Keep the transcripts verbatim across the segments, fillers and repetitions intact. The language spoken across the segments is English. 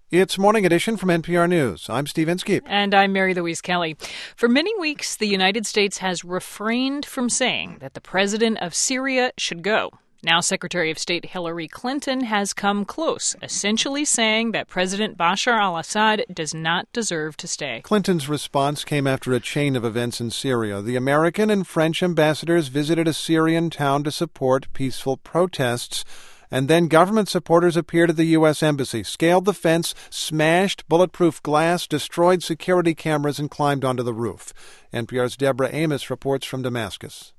It's Morning Edition from N P R News. I'm Steve Inskeep. And I'm Mary Louise Kelly. For many weeks, the United States has refrained from saying that the president of Syria should go. Now, Secretary of State Hillary Clinton has come close, essentially saying that President Bashar al-Assad does not deserve to stay. Clinton's response came after a chain of events in Syria. The American and French ambassadors visited a Syrian town to support peaceful protests. And then government supporters appeared at the U S Embassy, scaled the fence, smashed bulletproof glass, destroyed security cameras, and climbed onto the roof. N P R's Deborah Amos reports from Damascus.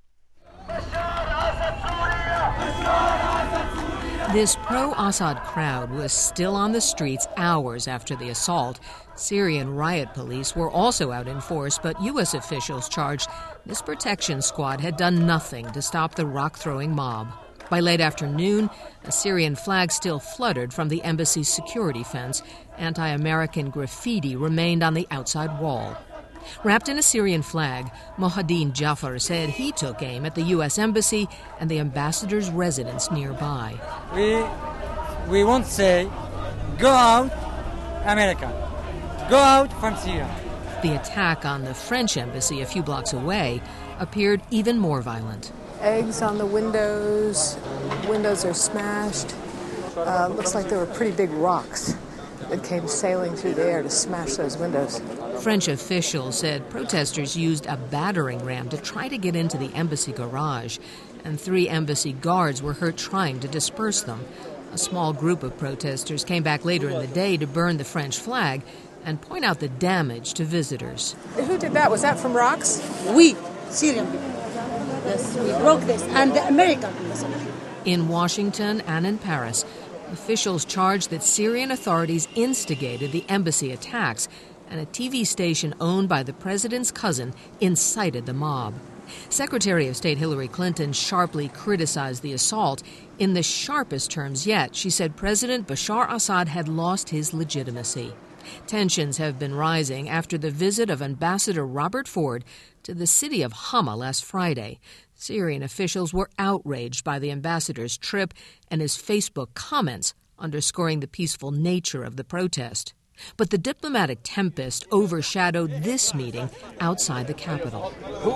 This pro-Assad crowd was still on the streets hours after the assault. Syrian riot police were also out in force, but U S officials charged this protection squad had done nothing to stop the rock-throwing mob. By late afternoon, a Syrian flag still fluttered from the embassy's security fence. Anti-American graffiti remained on the outside wall. Wrapped in a Syrian flag, Mohadin Jafar said he took aim at the U S Embassy and the ambassador's residence nearby. We, we won't say, go out, America. Go out from Syria. The attack on the French embassy a few blocks away appeared even more violent. Eggs on the windows, windows are smashed. Uh, looks like there were pretty big rocks that came sailing through the air to smash those windows. French officials said protesters used a battering ram to try to get into the embassy garage, and three embassy guards were hurt trying to disperse them. A small group of protesters came back later in the day to burn the French flag and point out the damage to visitors. Who did that? Was that from rocks? We, Syrian people. Yes, we broke this, and the American people. In Washington and in Paris, officials charged that Syrian authorities instigated the embassy attacks, and a T V station owned by the president's cousin incited the mob. Secretary of State Hillary Clinton sharply criticized the assault. In the sharpest terms yet, she said President Bashar Assad had lost his legitimacy. Tensions have been rising after the visit of Ambassador Robert Ford to the city of Hama last Friday. Syrian officials were outraged by the ambassador's trip and his Facebook comments underscoring the peaceful nature of the protest. But the diplomatic tempest overshadowed this meeting outside the capital,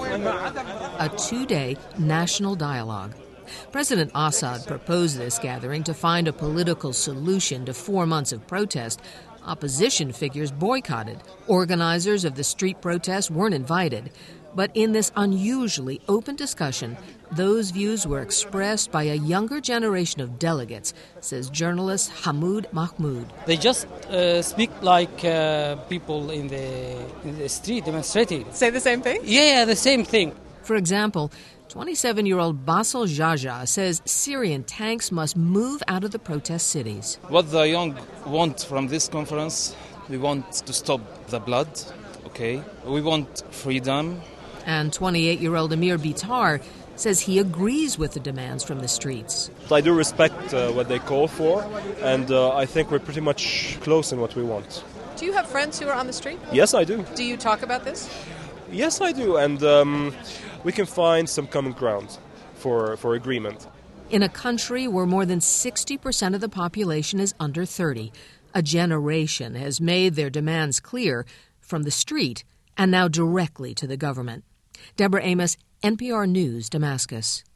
a two-day national dialogue. President Assad proposed this gathering to find a political solution to four months of protest. Opposition figures boycotted. Organizers of the street protests weren't invited. But in this unusually open discussion, those views were expressed by a younger generation of delegates, says journalist Hamoud Mahmoud. They just uh, speak like uh, people in the, in the street demonstrating. Say the same thing? Yeah, the same thing. For example, twenty-seven-year-old Basel Jaja says Syrian tanks must move out of the protest cities. What the young want from this conference, we want to stop the blood, okay? We want freedom. And twenty-eight-year-old Amir Bitar says he agrees with the demands from the streets. I do respect uh, what they call for, and uh, I think we're pretty much close in what we want. Do you have friends who are on the street? Yes, I do. Do you talk about this? Yes, I do, and um, we can find some common ground for, for agreement. In a country where more than sixty percent of the population is under thirty, a generation has made their demands clear from the street and now directly to the government. Deborah Amos, N P R News, Damascus.